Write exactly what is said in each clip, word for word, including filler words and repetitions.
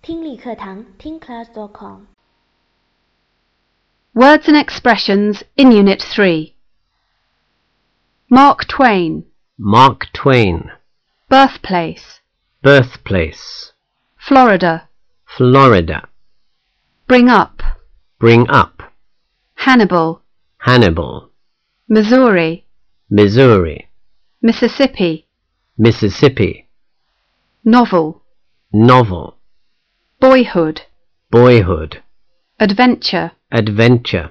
听力课堂听 class dot com Words and expressions in Unit three. Mark Twain. Mark Twain. Birthplace. Birthplace. Florida. Florida. Bring up. Bring up. Hannibal. Hannibal. Missouri. Missouri. Mississippi. Mississippi. Novel. Novel. Boyhood. Boyhood. Adventure. Adventure.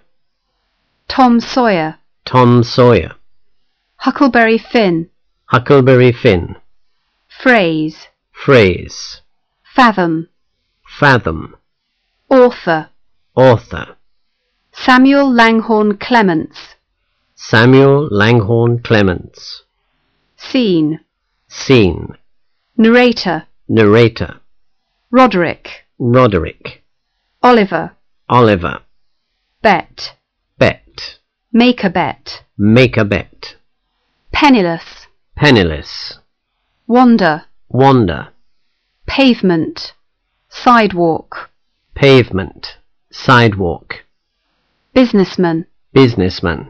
Tom Sawyer. Tom Sawyer. Huckleberry Finn. Huckleberry Finn. Phrase. Phrase. Fathom. Fathom. Author. Author. Samuel Langhorne Clements. Samuel Langhorne Clements. Scene. Scene. Narrator. Narrator. Roderick. Roderick. Oliver. Oliver. Bet. Bet. Make a bet. Make a bet. Penniless. Penniless. Wander. Wander. Pavement. Sidewalk. Pavement. Sidewalk. Businessman. Businessman.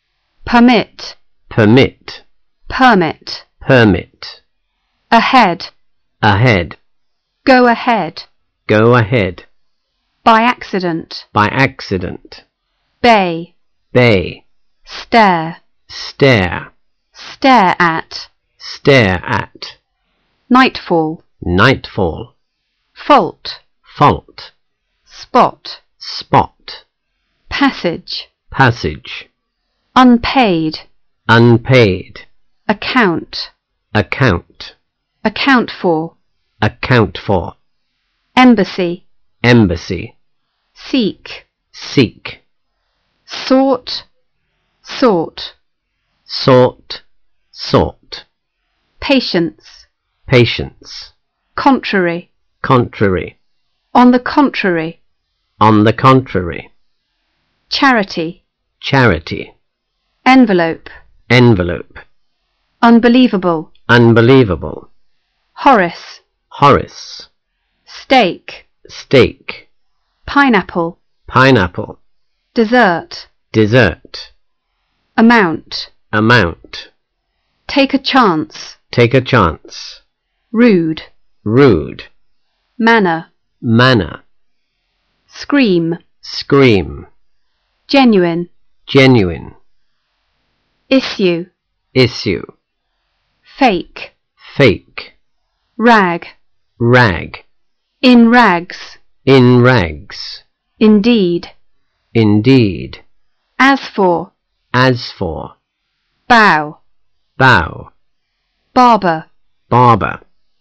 Permit. Permit. Permit. Permit. Ahead. Ahead. Go ahead. Go ahead. By accident. By accident. Bay. Bay. Stare. Stare. Stare at. Stare at. Nightfall. Nightfall. Fault. Fault. Spot. Spot. Passage. Passage. Unpaid. Unpaid. Account. Account. Account for. Account for. Embassy. Embassy. Seek. Seek. Sort. Sort. Sort. Sort. Patience. Patience. Contrary. Contrary. On the contrary. On the contrary. Charity. Charity. Envelope. Envelope. Unbelievable. Unbelievable. Horace. Horace. Steak. Steak. Pineapple. Pineapple. Dessert. Dessert. Amount. Amount. Take a chance. Take a chance. Rude. Rude. Manner. Manner. Scream. Scream. Genuine. Genuine. Issue. Issue. Fake. Fake. Rag. Rag. In rags. In rags. Indeed. Indeed. As for. As for. Bow. Bow. Barber. Barber.